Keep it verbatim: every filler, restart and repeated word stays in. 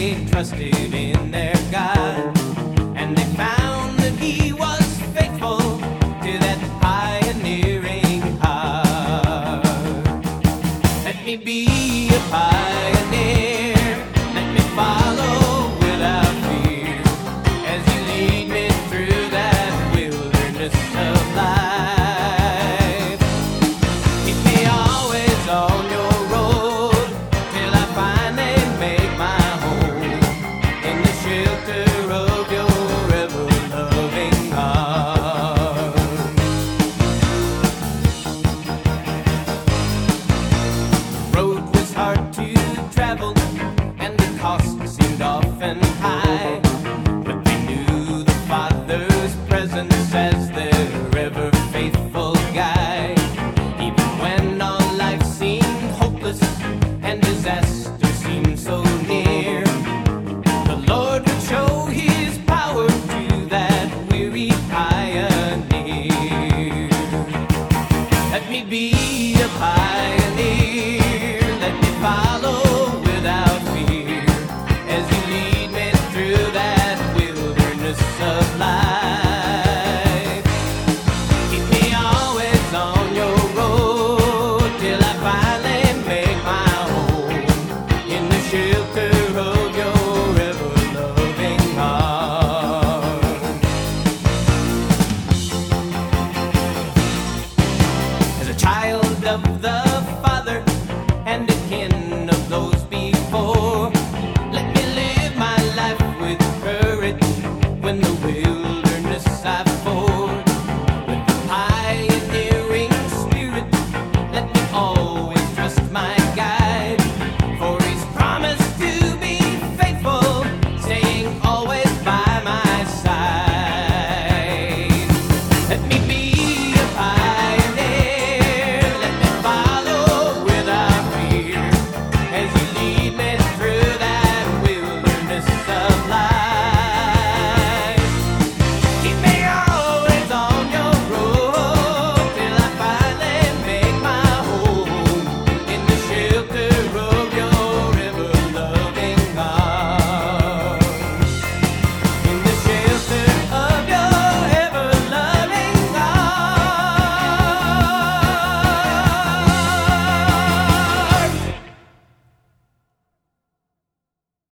they trusted in their God, and they found that He was faithful to that pioneering heart. Let me be a pioneer, let me follow without fear, as You lead me through that wilderness of life. Keep me always on Your road till I finally make my home in the shelter of Your ever-loving arms. The road was hard to travel and the cost seemed